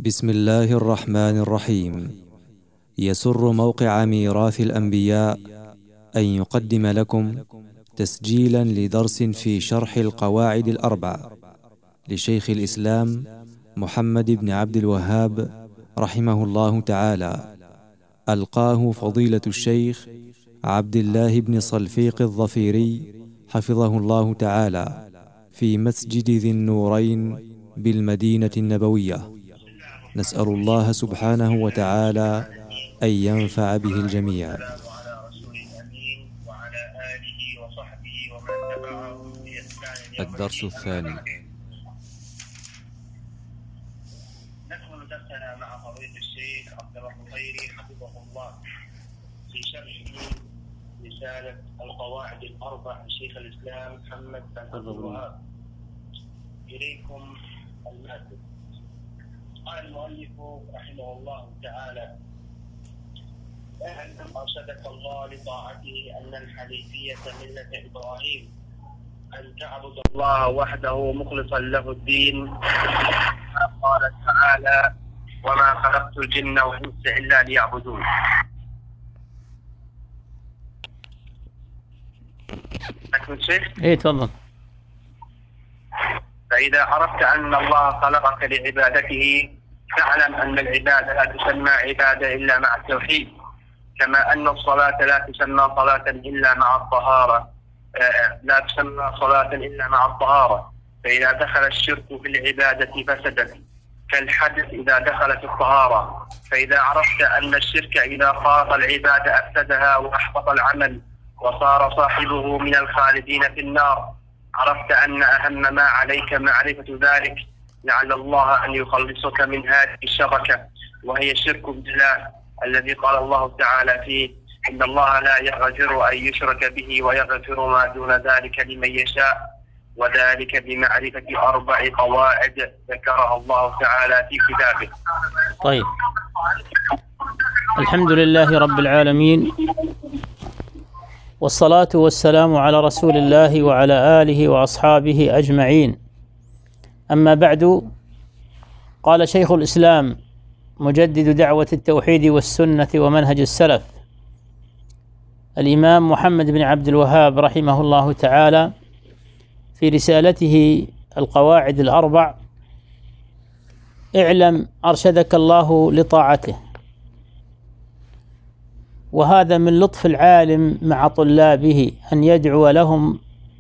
بسم الله الرحمن الرحيم. يسر موقع ميراث الأنبياء أن يقدم لكم تسجيلا لدرس في شرح القواعد الأربع لشيخ الإسلام محمد بن عبد الوهاب رحمه الله تعالى، ألقاه فضيلة الشيخ عبد الله بن صلفيق الظفيري حفظه الله تعالى في مسجد ذي النورين بالمدينة النبوية. نسأل الله سبحانه وتعالى أن ينفع به الجميع. على رسول الأمين وعلى آله وصحبه ومن تبعهم بإحسان. الدرس الثاني. نكمل درسنا مع فضيلة الشيخ عبد الله الظفيري حفظه الله في شرح رسالة القواعد الأربع لشيخ الإسلام محمد بن عبد الوهاب. إليكم المادة. قال المؤلف رحمه الله تعالى: اعلم أرشدك الله لطاعته أن الحنيفية ملة إبراهيم، أن تعبد الله وحده مخلصا له الدين. قال تعالى: وما خلقت الجن والإنس إلا ليعبدون. أكمل شيخ؟ ايه تفضل. فإذا عرفت أن الله خلقك لعبادته فاعلم أن العبادة لا تسمى عبادة إلا مع التوحيد، كما أن الصلاة لا تسمى صلاة إلا مع الطهارة، لا تسمى صلاة إلا مع الطهارة. فإذا دخل الشرك في العبادة فسدت، كالحدث إذا دخلت الطهارة. فإذا عرفت أن الشرك إذا خاض العبادة أفسدها وأحبط العمل وصار صاحبه من الخالدين في النار، عرفت أن أهم ما عليك معرفة ذلك، لعل الله أن يخلصك من هذه الشركة وهي الشرك بالله، الذي قال الله تعالى فيه: إن الله لا يغفر أن يشرك به ويغفر ما دون ذلك لمن يشاء، وذلك بمعرفة 4 قواعد ذكرها الله تعالى في كتابه. طيب، الحمد لله رب العالمين، والصلاة والسلام على رسول الله وعلى آله وأصحابه أجمعين. أما بعد، قال شيخ الإسلام مجدد دعوة التوحيد والسنة ومنهج السلف الإمام محمد بن عبد الوهاب رحمه الله تعالى في رسالته القواعد الأربع: اعلم أرشدك الله لطاعته. وهذا من لطف العالم مع طلابه أن يدعو لهم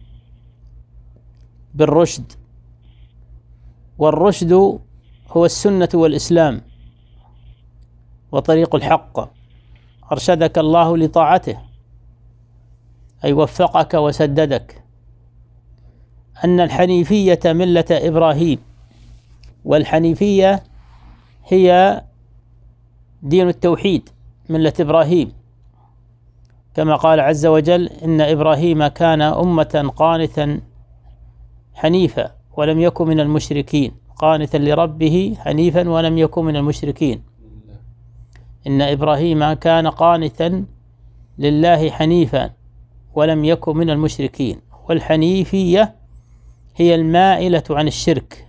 بالرشد، والرشد هو السنة والإسلام وطريق الحق. أرشدك الله لطاعته أي وفقك وسددك. أن الحنيفية ملة إبراهيم، والحنيفية هي دين التوحيد، ملة إبراهيم، كما قال عز وجل: إن إبراهيم كان أمة قانتا حنيفا ولم يكن من المشركين، قانتا لربه حنيفا ولم يكن من المشركين. إن إبراهيم كان قانتا لله حنيفا ولم يكن من المشركين. والحنيفية هي المائلة عن الشرك.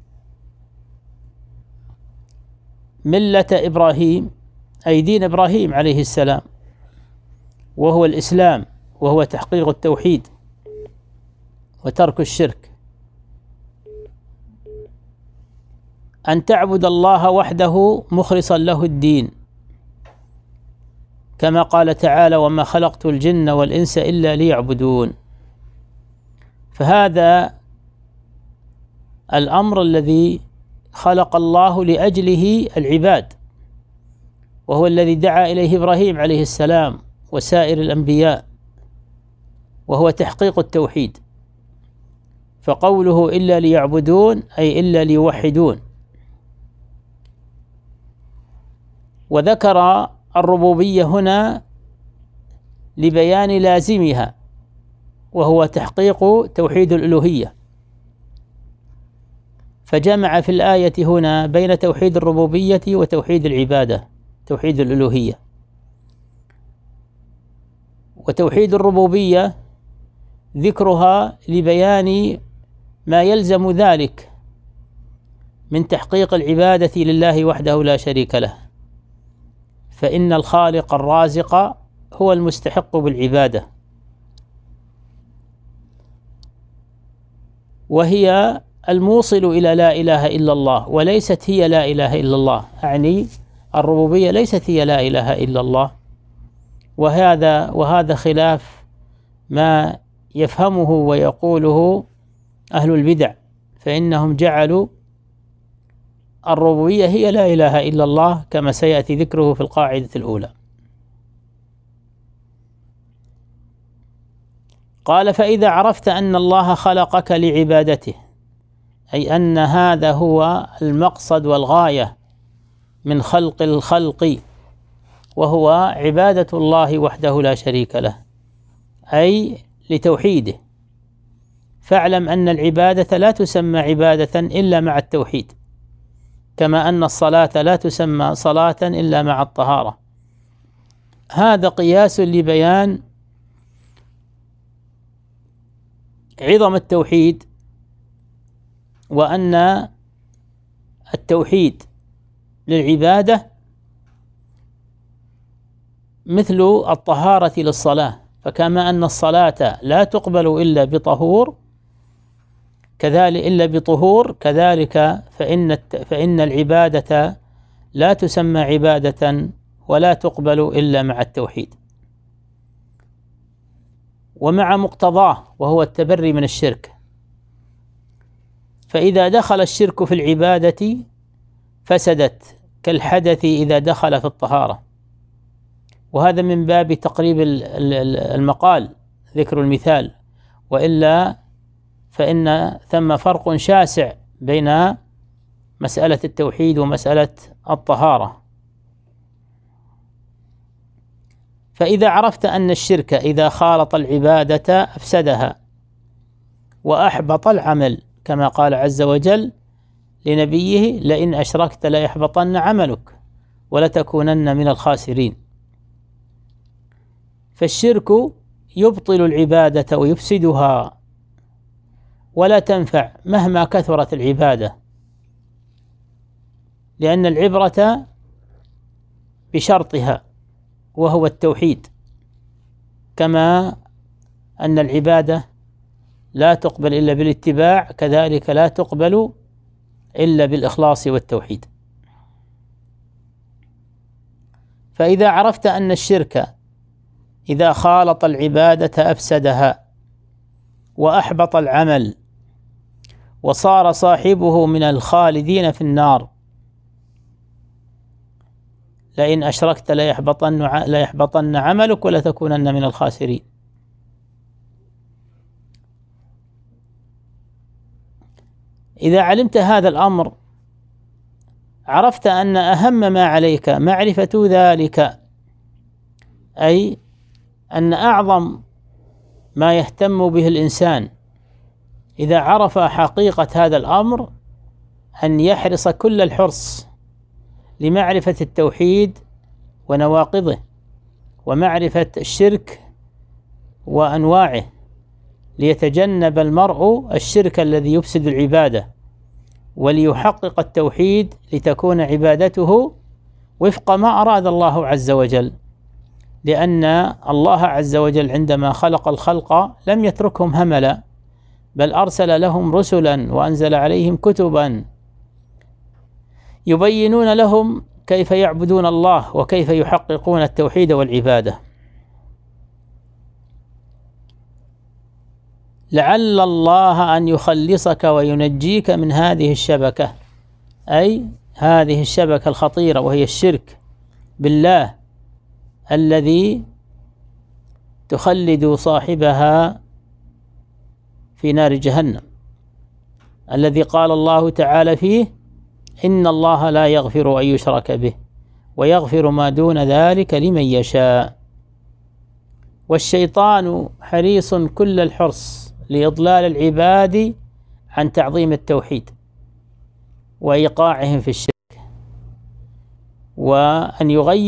ملة إبراهيم أي دين إبراهيم عليه السلام، وهو الإسلام، وهو تحقيق التوحيد وترك الشرك. أن تعبد الله وحده مخلصا له الدين، كما قال تعالى: وما خلقت الجن والإنس إلا ليعبدون. فهذا الأمر الذي خلق الله لأجله العباد، وهو الذي دعا إليه إبراهيم عليه السلام وسائر الأنبياء، وهو تحقيق التوحيد. فقوله إلا ليعبدون أي إلا ليوحدون. وذكر الربوبية هنا لبيان لازمها، وهو تحقيق توحيد الألوهية، فجمع في الآية هنا بين توحيد الربوبية وتوحيد العبادة، توحيد الألوهية. وتوحيد الربوبية ذكرها لبيان ما يلزم ذلك من تحقيق العبادة لله وحده لا شريك له، فإن الخالق الرازق هو المستحق بالعبادة، وهي الموصل إلى لا إله إلا الله، وليست هي لا إله إلا الله، أعني الربوبية ليست هي لا إله إلا الله. وهذا خلاف ما يفهمه ويقوله أهل البدع، فإنهم جعلوا الربوبية هي لا إله إلا الله كما سيأتي ذكره في القاعدة الأولى. قال: فإذا عرفت أن الله خلقك لعبادته، أي أن هذا هو المقصد والغاية من خلق الخلق، وهو عبادة الله وحده لا شريك له، أي لتوحيده، فاعلم أن العبادة لا تسمى عبادة إلا مع التوحيد، كما أن الصلاة لا تسمى صلاة إلا مع الطهارة. هذا قياس لبيان عظم التوحيد، وأن التوحيد للعبادة مثل الطهارة للصلاة، فكما أن الصلاة لا تقبل إلا بطهور كذلك فإن العبادة لا تسمى عبادة ولا تقبل إلا مع التوحيد ومع مقتضاه، وهو التبري من الشرك. فإذا دخل الشرك في العبادة فسدت، كالحدث إذا دخل في الطهارة. وهذا من باب تقريب المقال ذكر المثال، وإلا فإن ثم فرق شاسع بين مسألة التوحيد ومسألة الطهارة. فإذا عرفت أن الشرك إذا خالط العبادة أفسدها وأحبط العمل، كما قال عز وجل لنبيه: لئن أشركت ليحبطن عملك ولتكونن من الخاسرين. فالشرك يبطل العبادة ويفسدها، ولا تنفع مهما كثرت العبادة، لأن العبرة بشرطها وهو التوحيد، كما أن العبادة لا تقبل إلا بالاتباع، كذلك لا تقبل إلا بالإخلاص والتوحيد. فإذا عرفت أن الشرك إذا خالط العبادة أفسدها وأحبط العمل وصار صاحبه من الخالدين في النار، لئن أشركت ليحبطن عملك ولتكونن من الخاسرين. إذا علمت هذا الأمر عرفت أن أهم ما عليك معرفة ذلك، أي أن أعظم ما يهتم به الإنسان إذا عرف حقيقة هذا الأمر أن يحرص كل الحرص لمعرفة التوحيد ونواقضه، ومعرفة الشرك وأنواعه، ليتجنب المرء الشرك الذي يفسد العبادة، وليحقق التوحيد لتكون عبادته وفق ما أراد الله عز وجل. لأن الله عز وجل عندما خلق الخلق لم يتركهم هملا، بل أرسل لهم رسلا وأنزل عليهم كتبا يبينون لهم كيف يعبدون الله وكيف يحققون التوحيد والعبادة. لعل الله أن يخلصك وينجيك من هذه الشبكة، أي هذه الشبكة الخطيرة، وهي الشرك بالله الذي تخلد صاحبها في نار جهنم، الذي قال الله تعالى فيه: إن الله لا يغفر أن يشرك به ويغفر ما دون ذلك لمن يشاء. والشيطان حريص كل الحرص لإضلال العباد عن تعظيم التوحيد وإيقاعهم في الشرك، وأن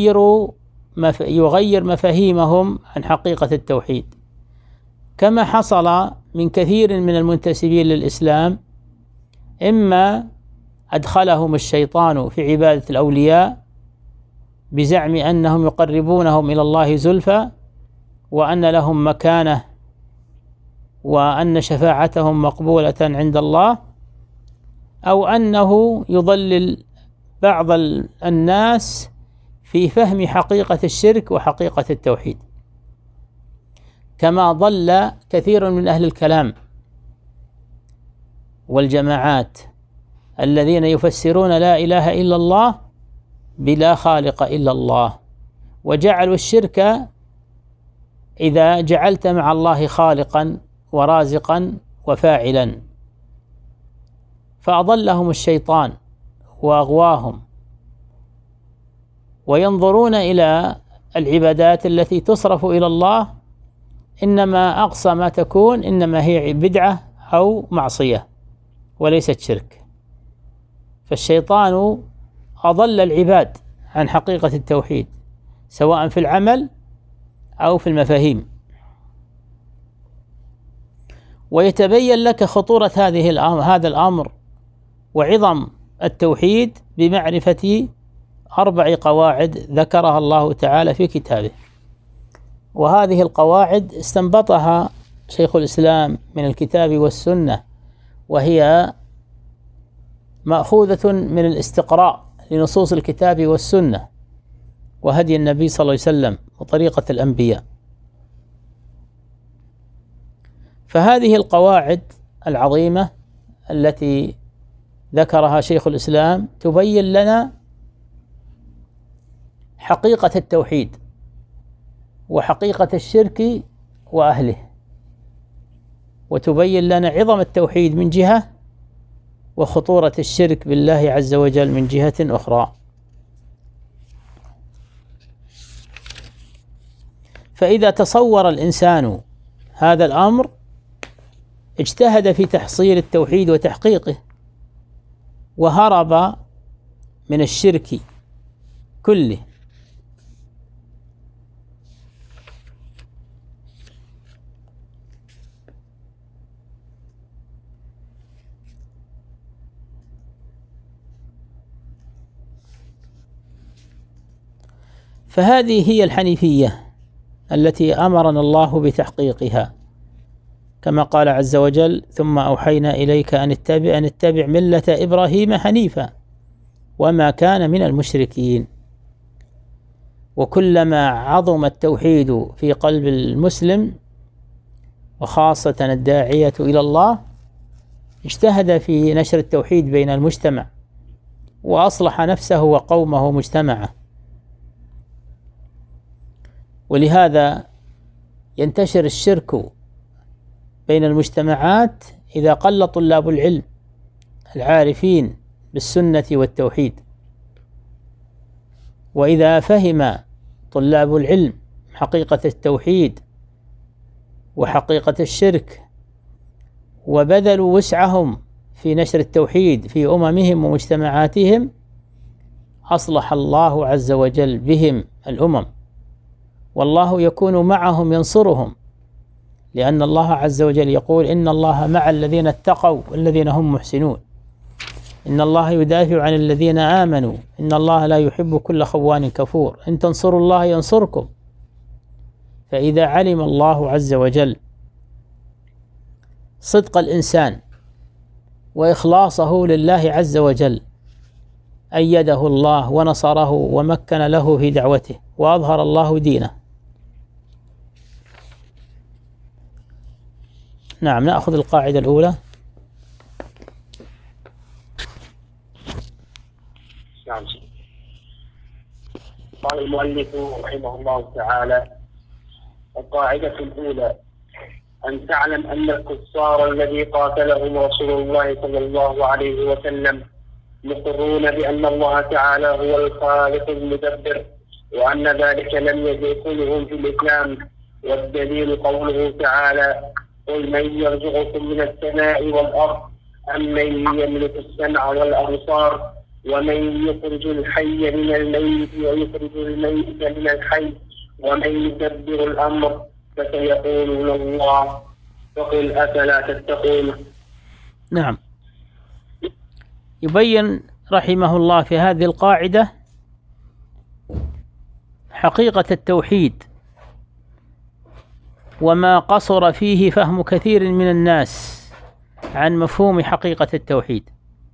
يغير مفاهيمهم عن حقيقة التوحيد، كما حصل من كثير من المنتسبين للإسلام، إما أدخلهم الشيطان في عبادة الأولياء بزعم أنهم يقربونهم إلى الله زلفى، وأن لهم مكانة، وأن شفاعتهم مقبولة عند الله، أو أنه يضلل بعض الناس في فهم حقيقة الشرك وحقيقة التوحيد، كما ضل كثير من أهل الكلام والجماعات الذين يفسرون لا إله إلا الله بلا خالق إلا الله، وجعلوا الشرك إذا جعلت مع الله خالقا ورازقا وفاعلا، فأضلهم الشيطان وأغواهم، وينظرون إلى العبادات التي تصرف إلى الله إنما أقصى ما تكون إنما هي بدعة أو معصية وليست شرك. فالشيطان أضل العباد عن حقيقة التوحيد سواء في العمل أو في المفاهيم. ويتبين لك خطورة هذا الأمر وعظم التوحيد بمعرفة 4 قواعد ذكرها الله تعالى في كتابه، وهذه القواعد استنبطها شيخ الإسلام من الكتاب والسنة، وهي مأخوذة من الاستقراء لنصوص الكتاب والسنة وهدي النبي صلى الله عليه وسلم وطريقة الأنبياء. فهذه القواعد العظيمة التي ذكرها شيخ الإسلام تبين لنا حقيقة التوحيد وحقيقة الشرك وأهله، وتبين لنا عظم التوحيد من جهة وخطورة الشرك بالله عز وجل من جهة أخرى. فإذا تصور الإنسان هذا الأمر اجتهد في تحصيل التوحيد وتحقيقه، وهرب من الشرك كله. فهذه هي الحنيفية التي أمرنا الله بتحقيقها، كما قال عز وجل: ثم أوحينا إليك أن اتبع ملة إبراهيم حنيفا وما كان من المشركين. وكلما عظم التوحيد في قلب المسلم وخاصة الداعية إلى الله اجتهد في نشر التوحيد بين المجتمع وأصلح نفسه وقومه ومجتمعه. ولهذا ينتشر الشرك بين المجتمعات إذا قل طلاب العلم العارفين بالسنة والتوحيد. وإذا فهم طلاب العلم حقيقة التوحيد وحقيقة الشرك وبذلوا وسعهم في نشر التوحيد في أممهم ومجتمعاتهم، أصلح الله عز وجل بهم الأمم، والله يكون معهم ينصرهم، لأن الله عز وجل يقول: إن الله مع الذين اتقوا والذين هم محسنون، إن الله يدافع عن الذين آمنوا، إن الله لا يحب كل خوان كفور، إن تنصروا الله ينصركم. فإذا علم الله عز وجل صدق الإنسان وإخلاصه لله عز وجل أيده الله ونصره ومكن له في دعوته وأظهر الله دينه. نعم، نأخذ القاعدة الأولى. نعم. قال المؤلف رحمه الله تعالى: القاعدة الأولى أن تعلم أن الكفار الذي قاتلهم رسول الله صلى الله عليه وسلم مقرون بأن الله تعالى هو الخالق المدبر، وأن ذلك لم يدخلهم في الإسلام، والدليل قوله تعالى: قل من يرزقكم من السماء والأرض أمن يملك السمع والأبصار ومن يخرج الحي من الميت ويخرج الميت من الحي ومن يدبر الأمر فسيقولون الله فقل أفلا تتقون. نعم، يبين رحمه الله في هذه القاعدة حقيقة التوحيد وما قصر فيه فهم كثير من الناس عن مفهوم حقيقة التوحيد.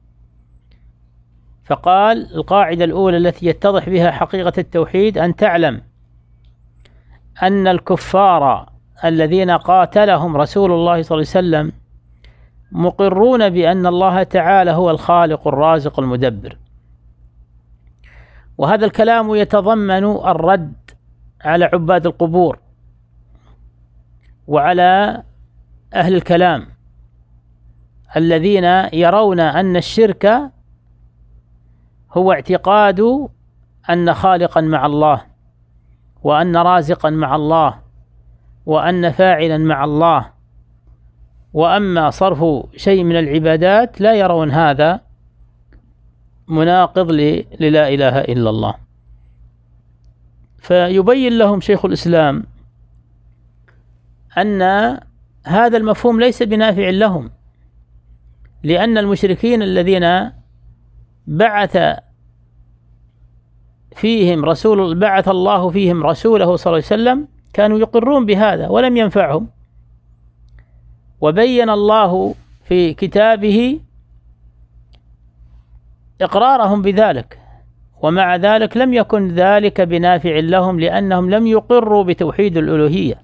فقال: القاعدة الأولى التي يتضح بها حقيقة التوحيد أن تعلم أن الكفار الذين قاتلهم رسول الله صلى الله عليه وسلم مقرون بأن الله تعالى هو الخالق الرازق المدبر، وهذا الكلام يتضمن الرد على عباد القبور وعلى أهل الكلام الذين يرون أن الشرك هو اعتقاد أن خالقا مع الله، وأن رازقا مع الله، وأن فاعلا مع الله، وأما صرف شيء من العبادات لا يرون هذا مناقض للا إله إلا الله. فيبين لهم شيخ الإسلام أن هذا المفهوم ليس بنافع لهم، لأن المشركين الذين بعث الله فيهم رسوله صلى الله عليه وسلم كانوا يقرون بهذا ولم ينفعهم، وبين الله في كتابه إقرارهم بذلك، ومع ذلك لم يكن ذلك بنافع لهم لأنهم لم يقروا بتوحيد الألوهية،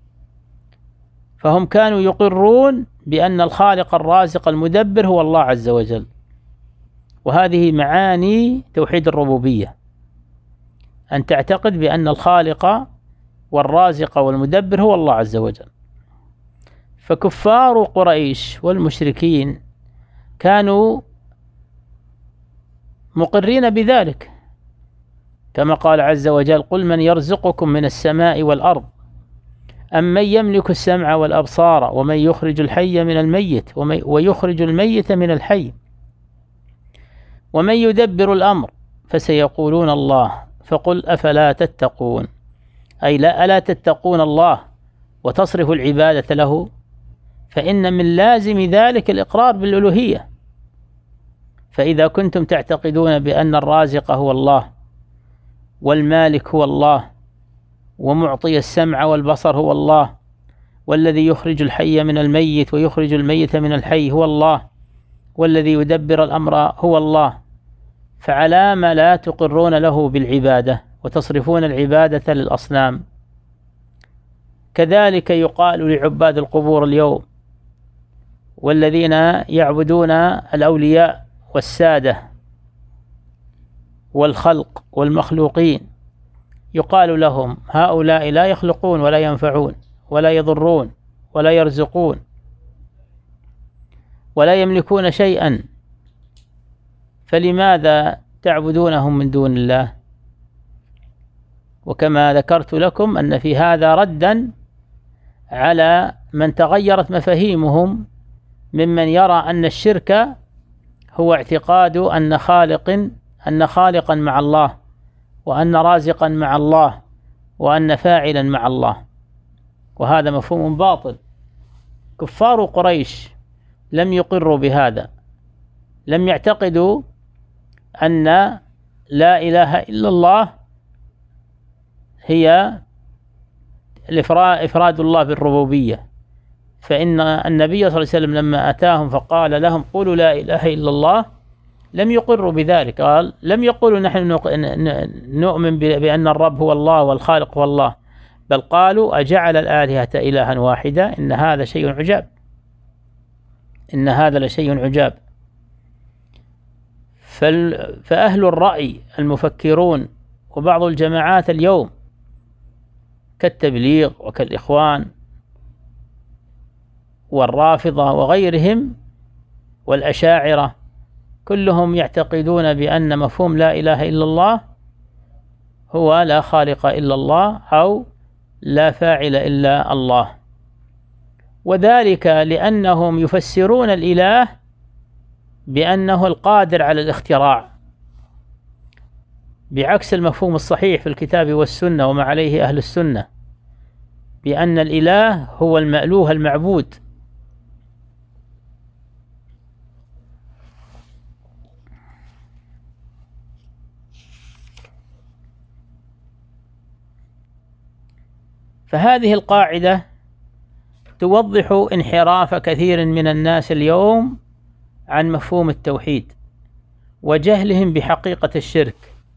فهم كانوا يقرون بأن الخالق الرازق المدبر هو الله عز وجل، وهذه معاني توحيد الربوبية، أن تعتقد بأن الخالق والرازق والمدبر هو الله عز وجل. فكفار قريش والمشركين كانوا مقرين بذلك، كما قال عز وجل: قل من يرزقكم من السماء والأرض أم من يملك السمع والأبصار ومن يخرج الحي من الميت ويخرج الميت من الحي ومن يدبر الأمر فسيقولون الله فقل أفلا تتقون، أي ألا تتقون الله وتصرف العبادة له، فإن من لازم ذلك الإقرار بالألوهية. فإذا كنتم تعتقدون بأن الرازق هو الله والمالك هو الله ومعطي السمع والبصر هو الله والذي يخرج الحي من الميت ويخرج الميت من الحي هو الله والذي يدبر الأمر هو الله، فعلى ما لا تقرون له بالعبادة وتصرفون العبادة للأصنام؟ كذلك يقال لعباد القبور اليوم والذين يعبدون الأولياء والسادة والخلق والمخلوقين، يقال لهم: هؤلاء لا يخلقون ولا ينفعون ولا يضرون ولا يرزقون ولا يملكون شيئا، فلماذا تعبدونهم من دون الله؟ وكما ذكرت لكم أن في هذا ردا على من تغيرت مفاهيمهم ممن يرى أن الشرك هو اعتقاد أن خالقا مع الله، وأن رازقا مع الله، وأن فاعلا مع الله، وهذا مفهوم باطل. كفار قريش لم يقروا بهذا، لم يعتقدوا أن لا إله إلا الله هي إفراد الله بالربوبية، فإن النبي صلى الله عليه وسلم لما أتاهم فقال لهم: قولوا لا إله إلا الله، لم يقروا بذلك. قال: لم يقولوا نحن نؤمن بأن الرب هو الله والخالق هو الله، بل قالوا: أجعل الآلهة إلها واحدة إن هذا شيء عجاب، إن هذا لشيء عجاب. فأهل الرأي المفكرون وبعض الجماعات اليوم كالتبليغ وكالإخوان والرافضة وغيرهم والأشاعرة كلهم يعتقدون بأن مفهوم لا إله إلا الله هو لا خالق إلا الله أو لا فاعل إلا الله، وذلك لأنهم يفسرون الإله بأنه القادر على الاختراع، بعكس المفهوم الصحيح في الكتاب والسنة وما عليه أهل السنة، بأن الإله هو المألوه المعبود. فهذه القاعدة توضح انحراف كثير من الناس اليوم عن مفهوم التوحيد وجهلهم بحقيقة الشرك.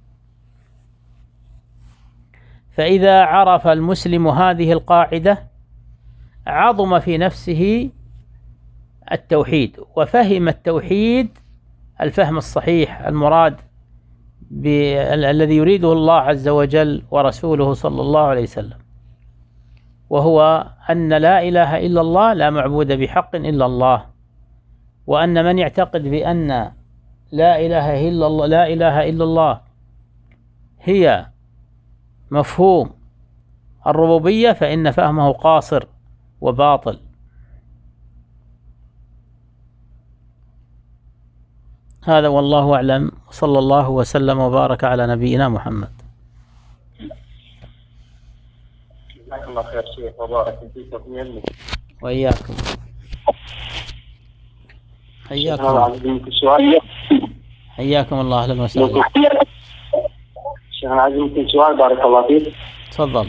فإذا عرف المسلم هذه القاعدة عظم في نفسه التوحيد وفهم التوحيد الفهم الصحيح المراد الذي يريده الله عز وجل ورسوله صلى الله عليه وسلم، وهو أن لا إله إلا الله لا معبود بحق إلا الله، وأن من يعتقد بأن لا إله إلا الله هي مفهوم الربوبية فإن فهمه قاصر وباطل. هذا والله أعلم، صلى الله وسلم وبارك على نبينا محمد. جزاك الله خير شيخ وبارك فيكم وإياكم. حياكم الله. أهلا وسهلا. شيخ أنا عايز يمكن سؤال بارك الله فيك. تفضل.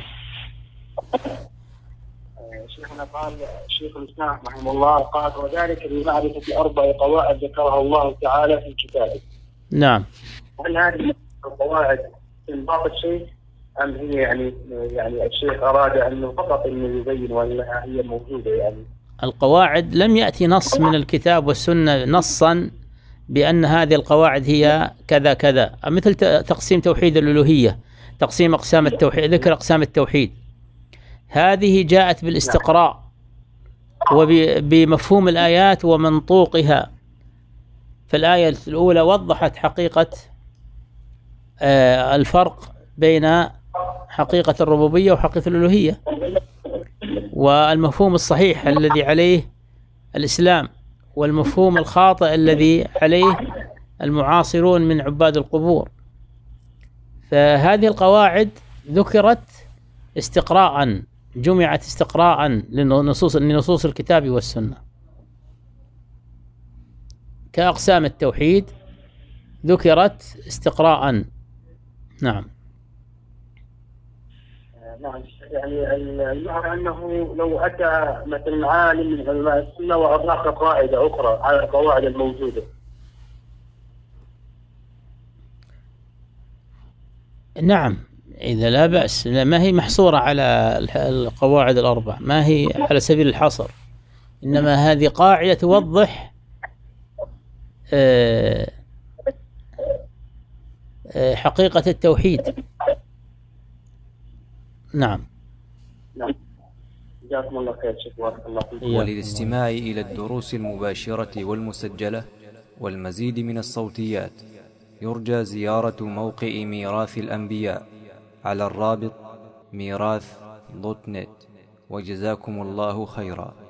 شيخنا قال شيخ الإسلام رحمه الله قال وذلك بمعرفة 4 قواعد ذكرها الله تعالى في كتابه. نعم. هل هذه القواعد انضبط شيء أم هي يعني الشيخ أراد أنه فقط إنه يبين ولا هي موجودة يعني؟ القواعد لم يأتي نص من الكتاب والسنة نصا بأن هذه القواعد هي كذا كذا، مثل تقسيم توحيد الألوهية، تقسيم أقسام التوحيد، ذكر أقسام التوحيد، هذه جاءت بالاستقراء وبمفهوم الآيات ومنطوقها. فالآية الأولى وضحت حقيقة الفرق بين حقيقة الربوبية وحقيقة الألوهية والمفهوم الصحيح الذي عليه الإسلام والمفهوم الخاطئ الذي عليه المعاصرون من عباد القبور. فهذه القواعد ذكرت استقراء، جمعت استقراء لنصوص الكتاب والسنة، كأقسام التوحيد ذكرت استقراء. نعم. نعم يعني المعنى أنه لو أتى مثلا عالم من علماء السنة وأضاف قاعدة أخرى على القواعد الموجودة. نعم إذا لا بأس، ما هي محصورة على القواعد ال4، ما هي على سبيل الحصر، إنما هذه قاعدة توضح حقيقة التوحيد. نعم. جزاكم الله خير شيخ بارك الله فيك. وللاستماع إلى الدروس المباشرة والمسجلة والمزيد من الصوتيات يرجى زيارة موقع ميراث الأنبياء على الرابط ميراث.net. وجزاكم الله خيرا.